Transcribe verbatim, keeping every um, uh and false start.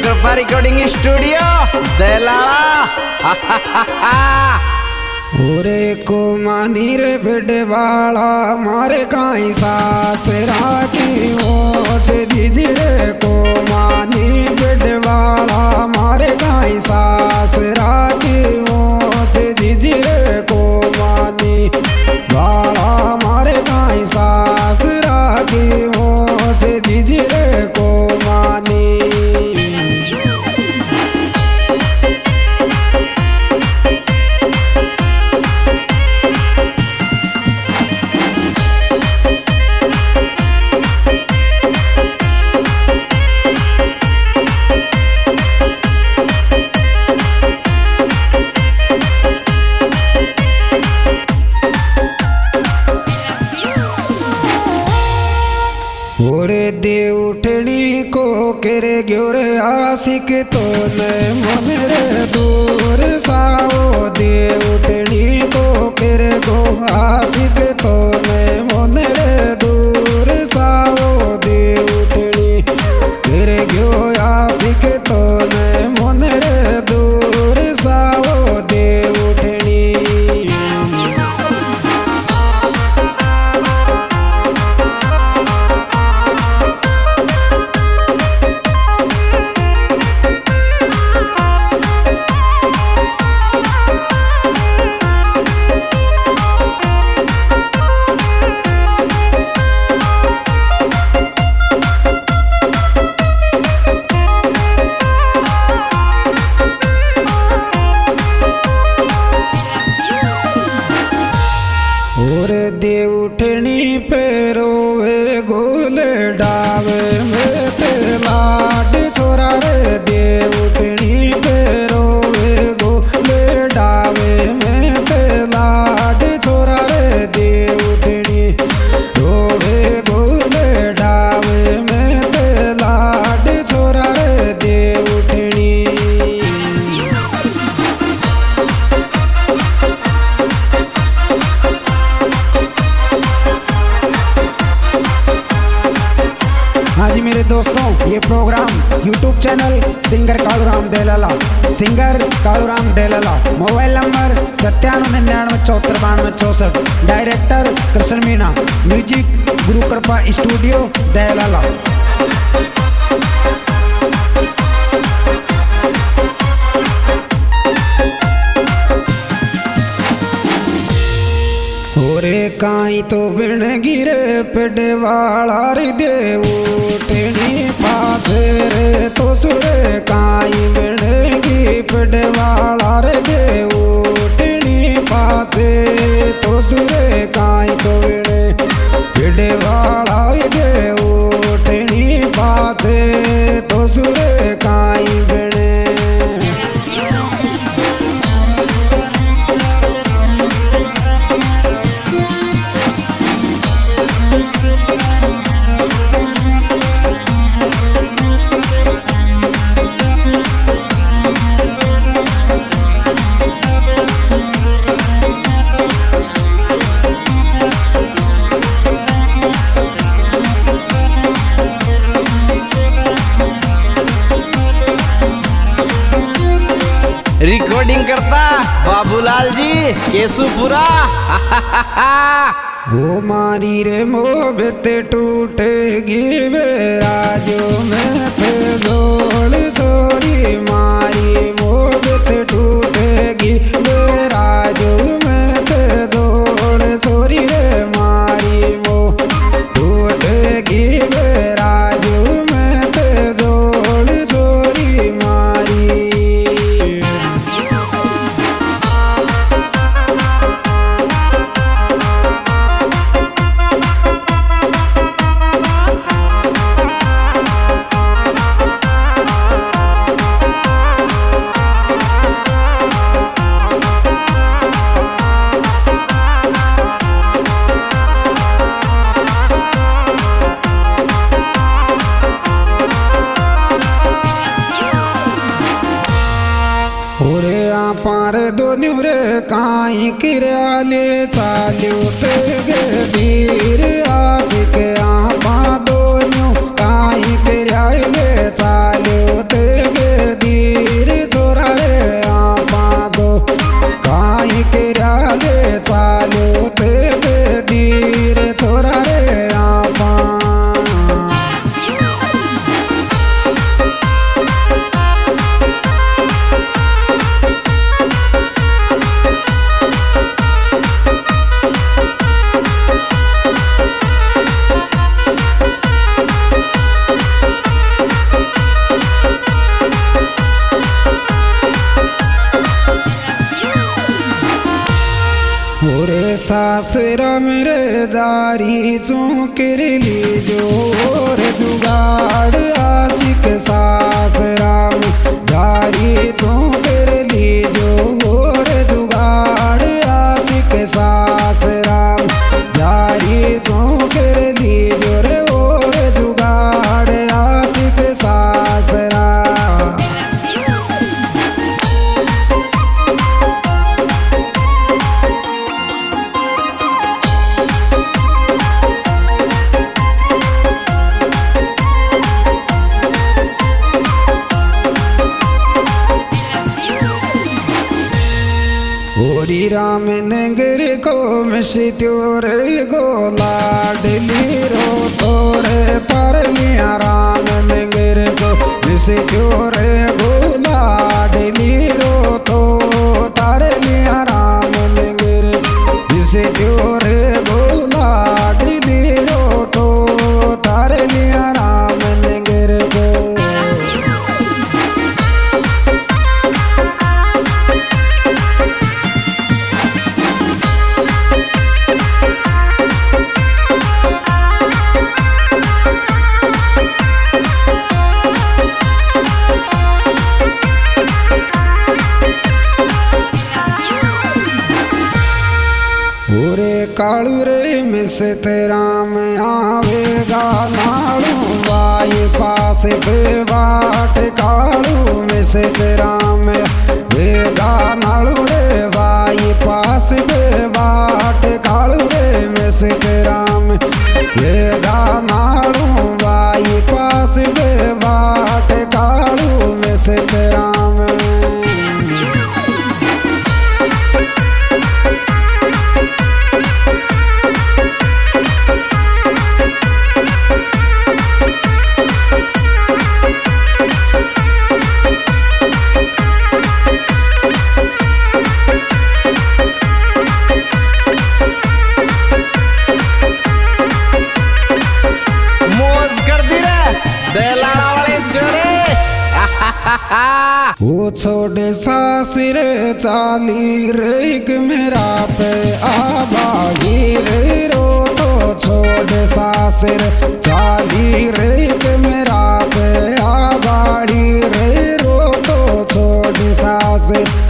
Gurukripa recording studio देलाला। ओरे को मानी रे बिडवाला मारे काई सास राखी ओ से दीदी रे को मानी बिडवाला मारे काई सास राखी ओ से दीदी रे को मानी वाला मारे काई सास राखी ओ से दीदी रे को मानी। ओरे दे उठनी को केरे ग्योरे आशिक तो न मन रे दूर साओ दे उठनी को केरे गो आशिक तो न मन रे दूर साओ दे उठनी केरे ग्यो आशिक तो न मन रे दूर साओ दे उठनी। ओरे दे उठनी पे रोवे गोल डावे में ते लाड छोरा रे दे उठनी पे रोवे गोल डावे में ते लाड छोरा रे दे उठनी रोवे गोल डावे में ते लाड छोरा रे दे उठनी। हाँ जी मेरे दोस्तों, ये program YouTube channel singer Kaluram देलाला, सिंगर कालूराम देलाला, मोबाइल नंबर सत्तानवे निन्यानवे चौहत्तर बानवे चौसठ, director Krishna Meena, music Gurukripa studio देलाला। ओरे काई तो बिन गिरे पिडवाला रे दे उठनी पाथे रे तो सुरे काई बिन गी पिडवाला रे दे उठनी पाथे तो सुरे काई तो बिन पिडवाला रे दे उठनी पाथे तो सुरे काई बिन। रिकॉर्डिंग करता बाबूलाल जी केशुपुरा। वो मारी रे मोहब्बते टूटेगी वे राजो में थे जोड़ सोरी मारी मोहब्बते टूटेगी वे राजो में थे जोड़ सोरी रे मारी वो टूटेगी वे राजो में थे जोड़ सोरी मारी। पार दोन्यू रे काई किराले चाल्यो ते गे धीर आशिक आपा दोन्यू काई किराले चाल्यो ते गे सासरा मेरे जारी चूकर लीजो रे जुगाड़ आशिक सासरा में जारी चूकर लीजो रे जुगाड़ आशिक सासरा में जारी चूकर लीजो रे और जुगाड़ आशिक सासरा। होरी राम नगर को मिस्त्योर गो लाडली रो तोरे तरलिया राम नगर को मिस्त्योर गो लाडली रो तो तरलिया राम नगर मिस्त्योर गो लाडली रो तो तरलिया राम नगर को। ओरे कालू रे मिसत राम आवेगा नाड़ू वाई पास पे बाट कालू मिसत राम वेगा नाड़ू रे वाई पास पे बाट कालू रे मिसत राम वेगा नाड़ू वाई पास पे बाट कालू मिसत राम। वो छोड़े सासर चाली रेग मेरा पे आबाही रे रो तो छोड़े सासर चाली रेग मेरा पे आबाड़ी रे रो तो छोड़े सासर